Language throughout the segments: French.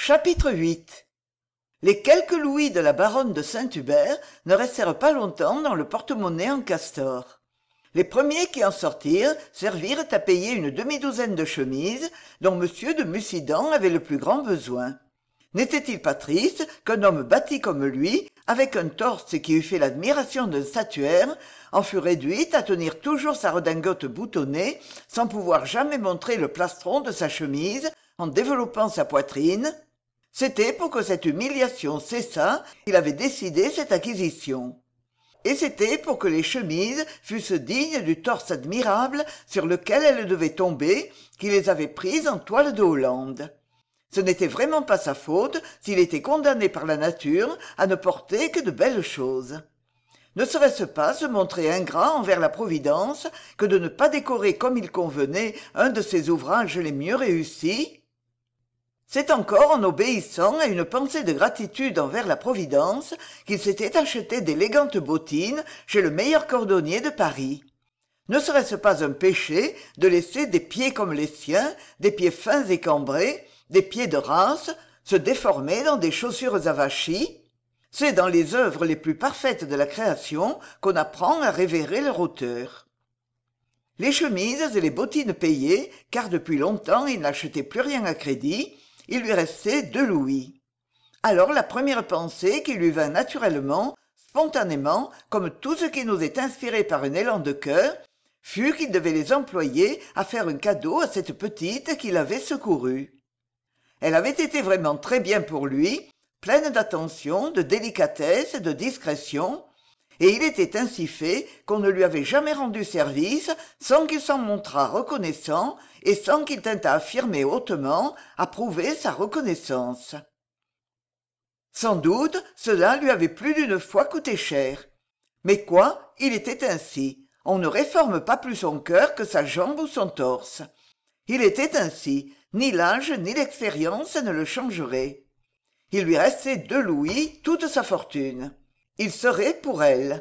Chapitre 8. Les quelques louis de la baronne de Saint-Hubert ne restèrent pas longtemps dans le porte-monnaie en castor. Les premiers qui en sortirent servirent à payer une demi-douzaine de chemises dont M. de Mussidan avait le plus grand besoin. N'était-il pas triste qu'un homme bâti comme lui, avec un torse qui eût fait l'admiration d'un statuaire, en fût réduit à tenir toujours sa redingote boutonnée, sans pouvoir jamais montrer le plastron de sa chemise, en développant sa poitrine? C'était pour que cette humiliation cessât qu'il avait décidé cette acquisition. Et c'était pour que les chemises fussent dignes du torse admirable sur lequel elles devaient tomber qu'il les avait prises en toile de Hollande. Ce n'était vraiment pas sa faute s'il était condamné par la nature à ne porter que de belles choses. Ne serait-ce pas se montrer ingrat envers la Providence que de ne pas décorer comme il convenait un de ses ouvrages les mieux réussis? C'est encore en obéissant à une pensée de gratitude envers la Providence qu'il s'était acheté d'élégantes bottines chez le meilleur cordonnier de Paris. Ne serait-ce pas un péché de laisser des pieds comme les siens, des pieds fins et cambrés, des pieds de race, se déformer dans des chaussures avachis? C'est dans les œuvres les plus parfaites de la création qu'on apprend à révérer leur auteur. Les chemises et les bottines payées, car depuis longtemps il n'achetait plus rien à crédit, il lui restait 2 louis. Alors la première pensée qui lui vint naturellement, spontanément, comme tout ce qui nous est inspiré par un élan de cœur, fut qu'il devait les employer à faire un cadeau à cette petite qu'il avait secourue. Elle avait été vraiment très bien pour lui, pleine d'attention, de délicatesse et de discrétion, et il était ainsi fait qu'on ne lui avait jamais rendu service sans qu'il s'en montrât reconnaissant et sans qu'il tînt à affirmer hautement, à prouver sa reconnaissance. Sans doute, cela lui avait plus d'une fois coûté cher. Mais quoi, il était ainsi. On ne réforme pas plus son cœur que sa jambe ou son torse. Il était ainsi, ni l'âge ni l'expérience ne le changeraient. Il lui restait 2 louis, toute sa fortune. Il serait pour elle.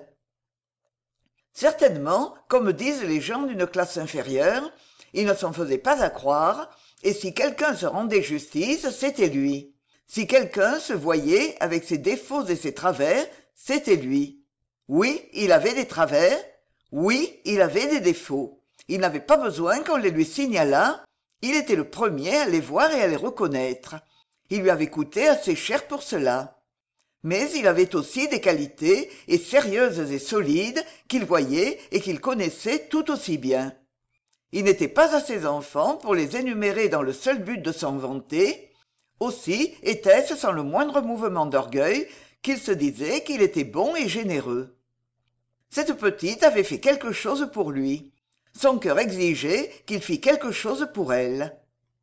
Certainement, comme disent les gens d'une classe inférieure, il ne s'en faisait pas à croire, et si quelqu'un se rendait justice, c'était lui. Si quelqu'un se voyait avec ses défauts et ses travers, c'était lui. Oui, il avait des travers, oui, il avait des défauts. Il n'avait pas besoin qu'on les lui signalât, il était le premier à les voir et à les reconnaître. Il lui avait coûté assez cher pour cela. Mais il avait aussi des qualités, et sérieuses et solides, qu'il voyait et qu'il connaissait tout aussi bien. Il n'était pas à ses enfants pour les énumérer dans le seul but de s'en vanter. Aussi était-ce sans le moindre mouvement d'orgueil qu'il se disait qu'il était bon et généreux. Cette petite avait fait quelque chose pour lui. Son cœur exigeait qu'il fît quelque chose pour elle.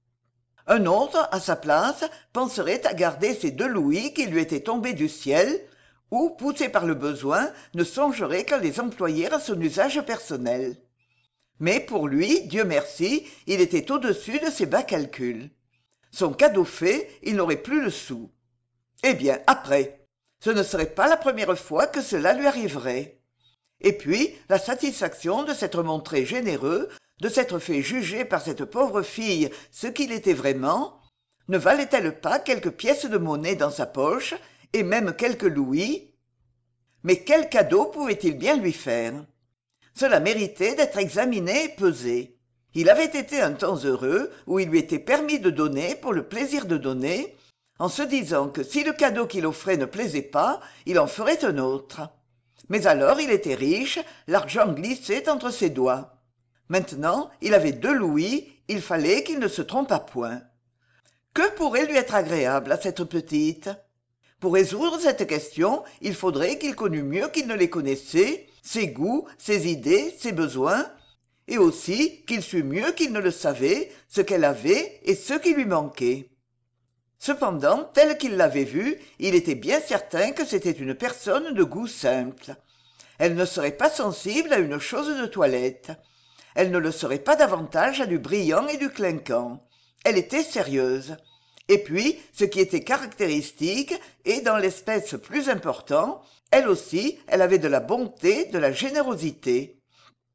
Un autre, à sa place, penserait à garder ces 2 louis qui lui étaient tombés du ciel, ou, poussé par le besoin, ne songerait qu'à les employer à son usage personnel. Mais pour lui, Dieu merci, il était au-dessus de ses bas calculs. Son cadeau fait, il n'aurait plus le sou. Eh bien, après, ce ne serait pas la première fois que cela lui arriverait. Et puis, la satisfaction de s'être montré généreux, de s'être fait juger par cette pauvre fille ce qu'il était vraiment, ne valait-elle pas quelques pièces de monnaie dans sa poche, et même quelques louis? Mais quel cadeau pouvait-il bien lui faire? Cela méritait d'être examiné et pesé. Il avait été un temps heureux où il lui était permis de donner pour le plaisir de donner, en se disant que si le cadeau qu'il offrait ne plaisait pas, il en ferait un autre. Mais alors il était riche, l'argent glissait entre ses doigts. Maintenant, il avait 2 louis, il fallait qu'il ne se trompât point. Que pourrait lui être agréable à cette petite? Pour résoudre cette question, il faudrait qu'il connût mieux qu'il ne les connaissait, ses goûts, ses idées, ses besoins, et aussi qu'il sût mieux qu'il ne le savait, ce qu'elle avait et ce qui lui manquait. Cependant, tel qu'il l'avait vue, il était bien certain que c'était une personne de goût simple. Elle ne serait pas sensible à une chose de toilette. Elle ne le serait pas davantage à du brillant et du clinquant. Elle était sérieuse. Et puis, ce qui était caractéristique, et dans l'espèce plus important, elle aussi, elle avait de la bonté, de la générosité.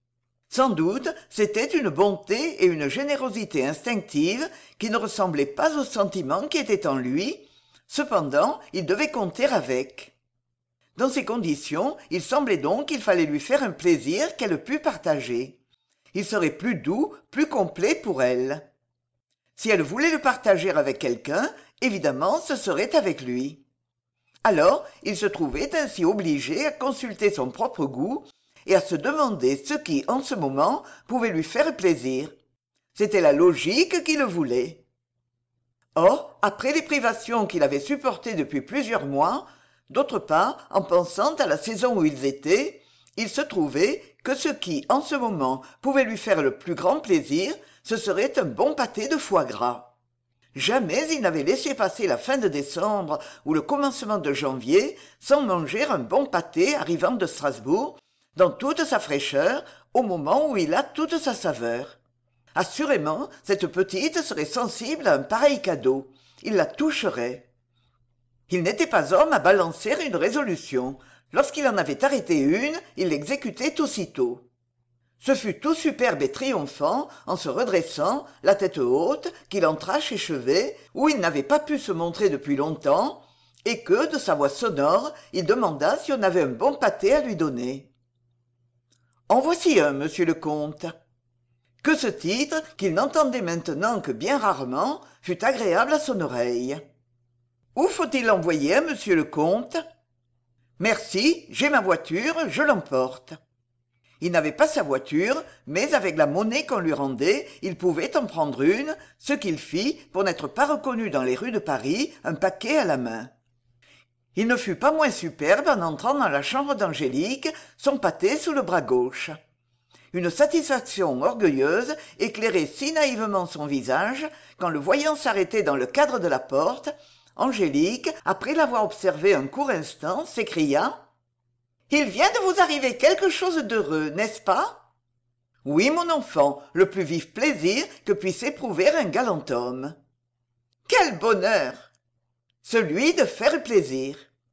Sans doute, c'était une bonté et une générosité instinctives qui ne ressemblaient pas aux sentiments qui étaient en lui, cependant il devait compter avec. Dans ces conditions, il semblait donc qu'il fallait lui faire un plaisir qu'elle pût partager. Il serait plus doux, plus complet pour elle. Si elle voulait le partager avec quelqu'un, évidemment ce serait avec lui. Alors il se trouvait ainsi obligé à consulter son propre goût et à se demander ce qui, en ce moment, pouvait lui faire plaisir. C'était la logique qui le voulait. Or, après les privations qu'il avait supportées depuis plusieurs mois, d'autre part, en pensant à la saison où ils étaient, il se trouvait que ce qui, en ce moment, pouvait lui faire le plus grand plaisir, ce serait un bon pâté de foie gras. Jamais il n'avait laissé passer la fin de décembre ou le commencement de janvier sans manger un bon pâté arrivant de Strasbourg, dans toute sa fraîcheur, au moment où il a toute sa saveur. Assurément, cette petite serait sensible à un pareil cadeau. Il la toucherait. Il n'était pas homme à balancer une résolution. Lorsqu'il en avait arrêté une, il l'exécutait aussitôt. Ce fut tout superbe et triomphant, en se redressant, la tête haute, qu'il entra chez Chevet, où il n'avait pas pu se montrer depuis longtemps, et que, de sa voix sonore, il demanda si on avait un bon pâté à lui donner. « En voici un, monsieur le comte. » Que ce titre, qu'il n'entendait maintenant que bien rarement, fut agréable à son oreille. « Où faut-il l'envoyer à monsieur le comte ?»« Merci, j'ai ma voiture, je l'emporte. » Il n'avait pas sa voiture, mais avec la monnaie qu'on lui rendait, il pouvait en prendre une, ce qu'il fit, pour n'être pas reconnu dans les rues de Paris, un paquet à la main. Il ne fut pas moins superbe en entrant dans la chambre d'Angélique, son pâté sous le bras gauche. Une satisfaction orgueilleuse éclairait si naïvement son visage, qu'en le voyant s'arrêter dans le cadre de la porte, Angélique, après l'avoir observé un court instant, s'écria « Il vient de vous arriver quelque chose d'heureux, n'est-ce pas ?»« Oui, mon enfant, le plus vif plaisir que puisse éprouver un galant homme. »« Quel bonheur !»« Celui de faire plaisir. »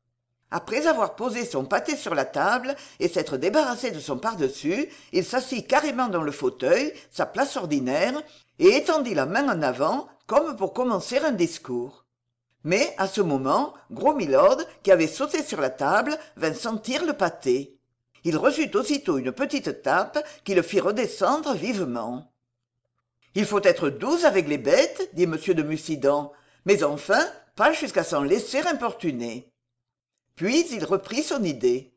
Après avoir posé son pâté sur la table et s'être débarrassé de son pardessus, il s'assit carrément dans le fauteuil, sa place ordinaire, et étendit la main en avant, comme pour commencer un discours. Mais, à ce moment, Gros Milord, qui avait sauté sur la table, vint sentir le pâté. Il reçut aussitôt une petite tape qui le fit redescendre vivement. « Il faut être doux avec les bêtes, dit M. de Mussidan, mais enfin, pas jusqu'à s'en laisser importuner. » Puis il reprit son idée.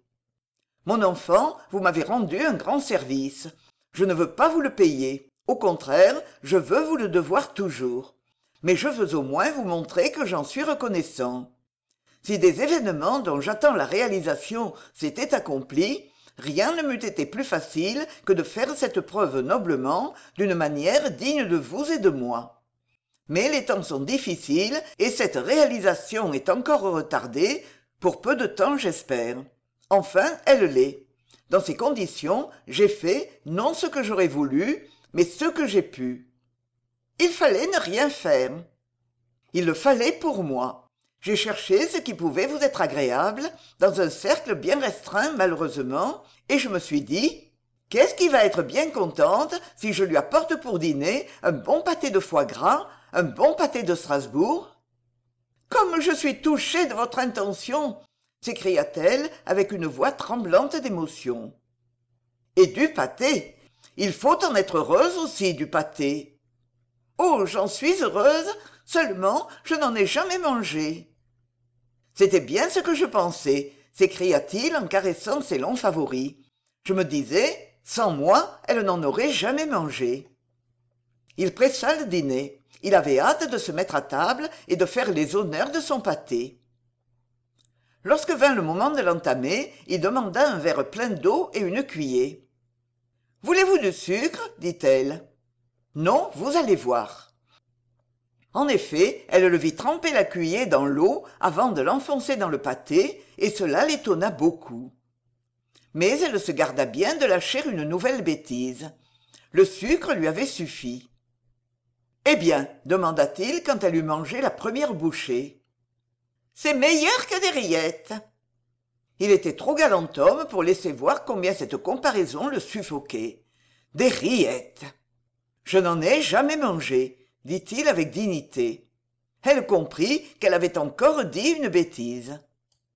« Mon enfant, vous m'avez rendu un grand service. Je ne veux pas vous le payer. Au contraire, je veux vous le devoir toujours. Mais je veux au moins vous montrer que j'en suis reconnaissant. Si des événements dont j'attends la réalisation s'étaient accomplis, rien ne m'eût été plus facile que de faire cette preuve noblement, d'une manière digne de vous et de moi. Mais les temps sont difficiles et cette réalisation est encore retardée, pour peu de temps, j'espère. Enfin, elle l'est. Dans ces conditions, j'ai fait, non ce que j'aurais voulu, mais ce que j'ai pu. Il fallait ne rien faire. Il le fallait pour moi. J'ai cherché ce qui pouvait vous être agréable, dans un cercle bien restreint malheureusement, et je me suis dit, qu'est-ce qui va être bien contente si je lui apporte pour dîner un bon pâté de foie gras, un bon pâté de Strasbourg ? Comme je suis touchée de votre intention, s'écria-t-elle avec une voix tremblante d'émotion. Et du pâté. Il faut en être heureuse aussi du pâté. Oh, j'en suis heureuse, seulement je n'en ai jamais mangé. C'était bien ce que je pensais, s'écria-t-il en caressant ses longs favoris. Je me disais, sans moi, elle n'en aurait jamais mangé. Il pressa le dîner. Il avait hâte de se mettre à table et de faire les honneurs de son pâté. Lorsque vint le moment de l'entamer, il demanda un verre plein d'eau et une cuiller. « Voulez-vous du sucre ?» dit-elle. « Non, vous allez voir. » En effet, elle le vit tremper la cuiller dans l'eau avant de l'enfoncer dans le pâté, et cela l'étonna beaucoup. Mais elle se garda bien de lâcher une nouvelle bêtise. Le sucre lui avait suffi. « Eh bien, demanda-t-il quand elle eut mangé la première bouchée. « C'est meilleur que des rillettes. » Il était trop galant homme pour laisser voir combien cette comparaison le suffoquait. des rillettes. Je n'en ai jamais mangé, dit-il avec dignité. Elle comprit qu'elle avait encore dit une bêtise.